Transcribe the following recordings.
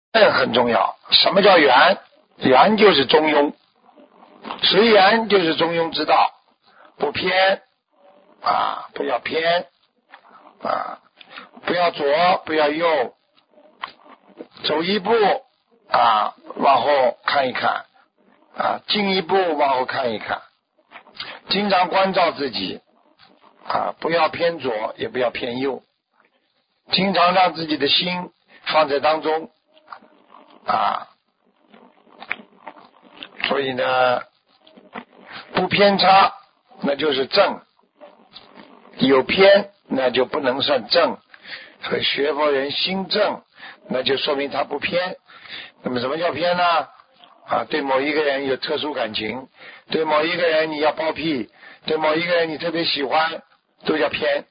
很重要。什么叫圆？圆就是中庸，随缘就是中庸之道，不偏啊，不要偏啊，不要左，不要右，走一步啊，往后看一看啊，进一步往后看一看，经常关照自己啊，不要偏左，也不要偏右，经常让自己的心放在当中啊，所以呢，不偏差那就是正，有偏那就不能算正。所以学佛人心正，那就说明他不偏。那么什么叫偏呢？啊，对某一个人有特殊感情，对某一个人你要包庇，对某一个人你特别喜欢，都叫偏。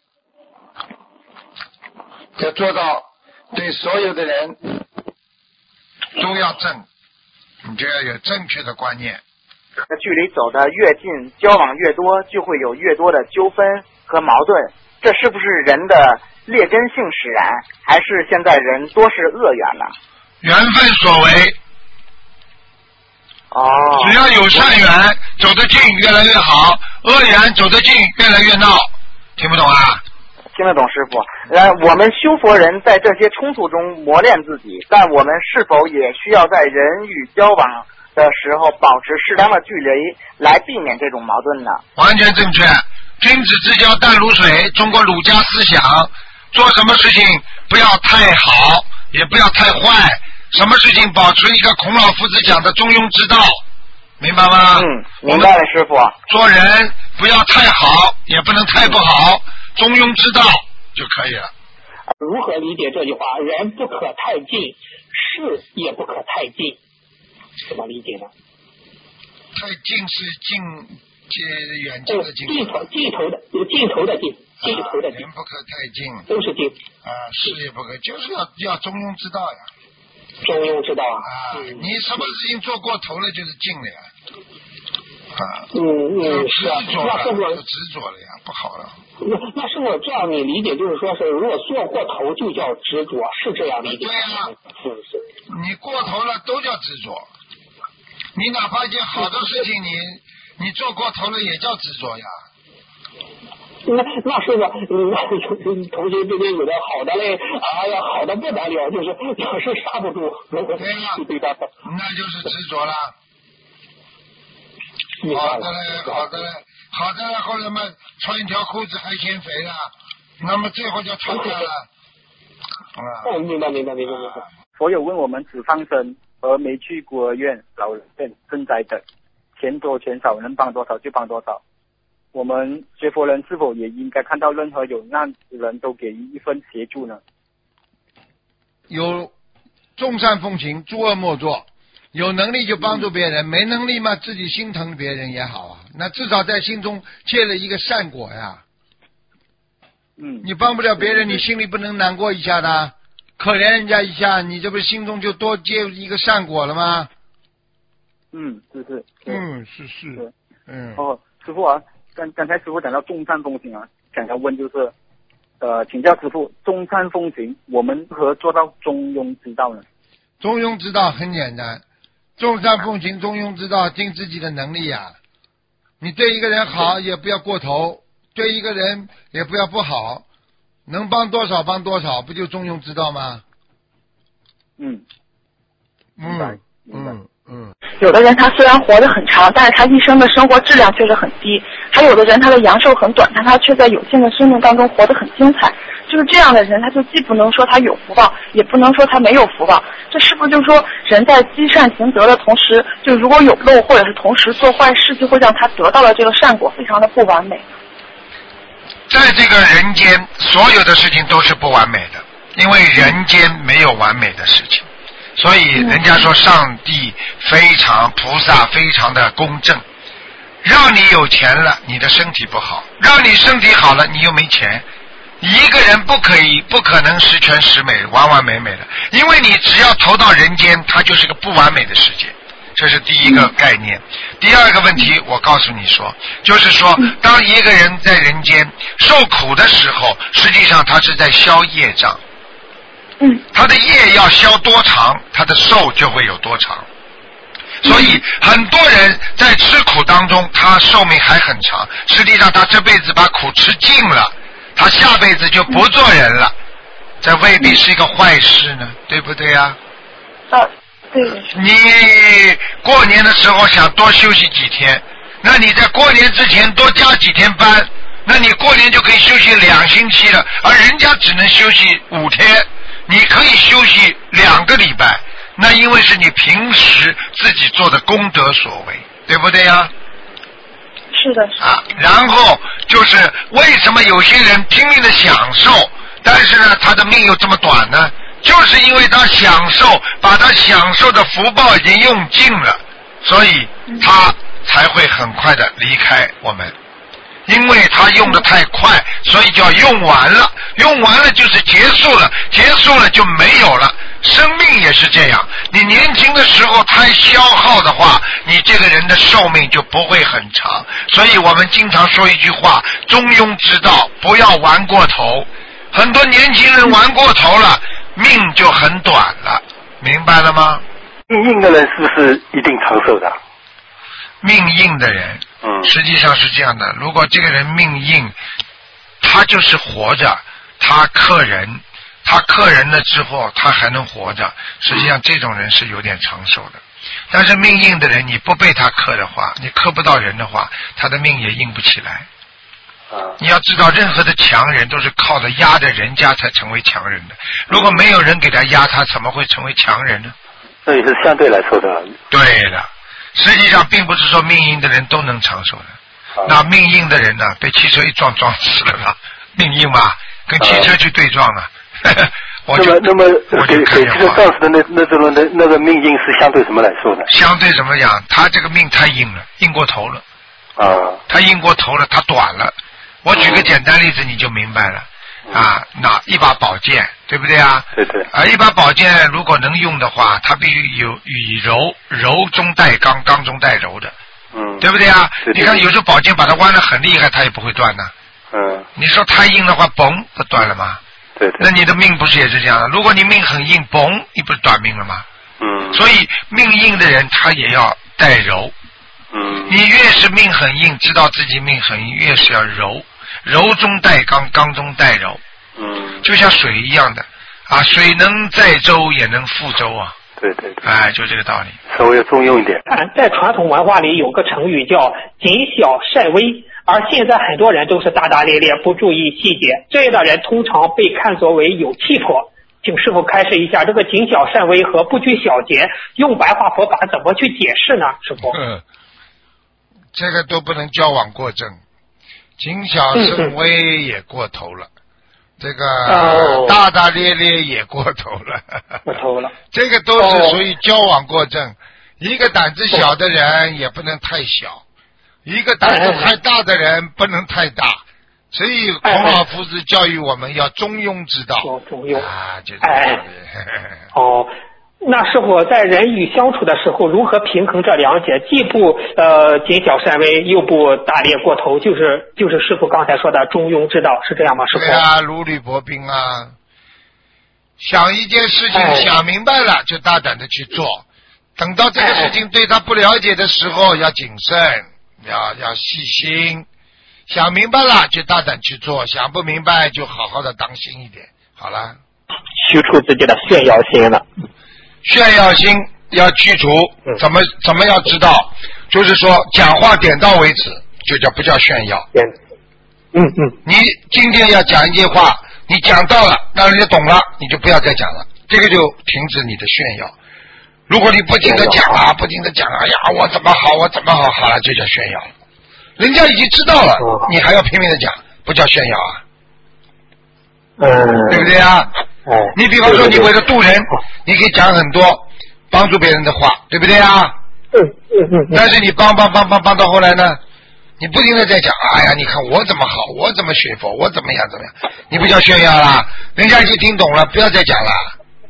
要做到对所有的人都要正，你就要有正确的观念。 距离走得越近，交往越多，就会有越多的纠纷和矛盾。这是不是人的劣根性使然，还是现在人多是恶缘呢？ 缘分所为。 哦。 只要有善缘，走得近越来越好；恶缘走得近越来越闹。听不懂啊？ 听得懂，师傅。我们修佛人在这些冲突中磨练自己，但我们是否也需要在人与交往的时候保持适当的距离，来避免这种矛盾呢？ 完全正确。君子之交淡如水，中国儒家思想，做什么事情不要太好，也不要太坏，什么事情保持一个孔老夫子讲的中庸之道，明白吗？ 明白了，师傅。 做人不要太好，也不能太不好，中庸之道就可以了。 如何理解这句话？人不可太近，事也不可太近，怎么理解呢？ 太近是远近的近， 尽头的尽，尽头的尽， 人不可太近， 都是近啊，事也不可，就是要中庸之道呀。 中庸之道啊！ 你什么事情做过头了就是近了呀。 是啊， 那是我执着了呀，不好了。 那是我这样你理解，就是说是如果做过头就叫执着，是这样理解？ 对呀，你过头了都叫执着。你哪怕一件好的事情，你做过头了也叫执着呀。 那师傅，同学之间有的好的嘞，哎呀，好的不得了，就是老是刹不住。 对呀，那就是执着了。好的嘞，后来嘛，穿一条裤子还嫌肥了，那么最后就吵架了。 明白。 佛友问我们只放生而没去孤儿院、老人院、赈灾等，钱多钱少，能帮多少就帮多少。我们学佛人是否也应该看到任何有难之人都给予一份协助呢？ 有众善奉行，诸恶莫作。有能力就帮助别人，没能力嘛，自己心疼别人也好啊。那至少在心中结了一个善果呀。你帮不了别人，你心里不能难过一下的，可怜人家一下，你这不是心中就多结一个善果了吗？是。 师傅啊，刚才师傅讲到众善奉行啊，想要问就是请教师傅，众善奉行我们如何做到中庸之道呢？ 中庸之道很简单，众善奉行，中庸之道尽自己的能力呀。你对一个人好也不要过头，对一个人也不要不好，能帮多少帮多少，不就中庸之道吗？ 明白。 有的人他虽然活得很长，但是他一生的生活质量却是很低；还有的人他的阳寿很短，但他却在有限的生命当中活得很精彩。就是这样的人，他就既不能说他有福报，也不能说他没有福报。这是不是就是说，人在积善行德的同时，就如果有漏或者是同时做坏事，就会让他得到了这个善果，非常的不完美。 在这个人间，所有的事情都是不完美的，因为人间没有完美的事情。所以人家说上帝菩萨非常的公正，让你有钱了你的身体不好，让你身体好了你又没钱。一个人不可能十全十美完完美美的，因为你只要投到人间，它就是个不完美的世界，这是第一个概念。第二个问题我告诉你说，就是说当一个人在人间受苦的时候，实际上他是在消业障。 他的业要消多长，他的寿就会有多长。所以很多人在吃苦当中，他寿命还很长，实际上他这辈子把苦吃尽了，他下辈子就不做人了，这未必是一个坏事呢，对不对啊？ 对。 你过年的时候想多休息几天，那你在过年之前多加几天班，那你过年就可以休息2星期了，而人家只能休息5天，你可以休息2个礼拜，那因为是你平时自己做的功德所为，对不对呀？ 是的。 啊，然后就是为什么有些人拼命的享受，但是呢他的命又这么短呢？就是因为他享受，把他享受的福报已经用尽了，所以他才会很快的离开我们。因为他用的太快，所以叫用完了，用完了就是结束了，结束了就没有了。生命也是这样，你年轻的时候太消耗的话，你这个人的寿命就不会很长。所以我们经常说一句话，中庸之道，不要玩过头。很多年轻人玩过头了，命就很短了，明白了吗？ 命硬的人是不是一定长寿的？ 命硬的人，实际上是这样的，如果这个人命硬，他就是活着，他克人了之后他还能活着，实际上这种人是有点长寿的。但是命硬的人，你不被他克的话，你克不到人的话，他的命也硬不起来。你要知道，任何的强人都是靠着压着人家才成为强人的，如果没有人给他压，他怎么会成为强人呢？ 这也是相对来说的。 对的，实际上并不是说命硬的人都能长寿的。那命硬的人呢，被汽车一撞死了嘛，命硬嘛，跟汽车去对撞了。 那么给这个撞死的那个命硬是相对什么来说呢？ 相对怎么讲？他这个命太硬了，硬过头了。他硬过头了，他短了。我举个简单例子你就明白了。拿一把宝剑，对不对啊？ 对对。 一把宝剑如果能用的话，它必须有以柔中带刚，刚中带柔的。对不对啊？ 对对。 你看有时候宝剑把它弯得很厉害，它也不会断的。你说太硬的话，嘣，不断了吗？ 对对。 那你的命不是也是这样的？如果你命很硬，嘣，你不是短命了吗？所以命硬的人他也要带柔。你越是命很硬，知道自己命很硬，越是要柔，柔中带刚，刚中带柔。就像水一样的水能载舟也能覆舟啊。 对对对。 就这个道理。 稍微中庸一点。 在传统文化里有个成语叫谨小慎微，而现在很多人都是大大咧咧，不注意细节，这样的人通常被看作为有气魄。请师父开示一下，这个谨小慎微和不拘小节，用白话佛法怎么去解释呢？师父？ 这个都不能矫枉过正，谨小慎微也过头了，这个大大咧咧也过头了， 过头了。 这个都是属于矫枉过正。一个胆子小的人也不能太小，一个胆子太大的人不能太大。所以孔老夫子教育我们要中庸之道。 中庸就是那师父在人与相处的时候，如何平衡这两者，既不谨小慎微，又不大咧过头，就是师父刚才说的中庸之道，是这样吗？师父？ 对如履薄冰啊。想一件事情想明白了，就大胆的去做。等到这个事情对他不了解的时候，要谨慎，要细心。想明白了就大胆去做，想不明白就好好的当心一点。好了。 去除自己的炫耀心了。 炫耀心要去除，怎么要知道？就是说讲话点到为止，就不叫炫耀。你今天要讲一句话，你讲到了，让人家懂了，你就不要再讲了，这个就停止你的炫耀。如果你不停的讲不停的讲我怎么好，好了，就叫炫耀了。人家已经知道了，你还要拼命的讲，不叫炫耀啊。对不对啊？你比方说你为了渡人，你可以讲很多帮助别人的话，对不对啊？但是你帮到后来呢，你不停的在讲，你看我怎么好，我怎么学佛，我怎么样，你不叫炫耀啦，人家已经听懂了，不要再讲了。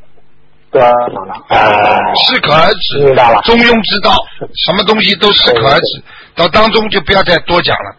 适可而止，中庸之道，什么东西都适可而止，到当中就不要再多讲了。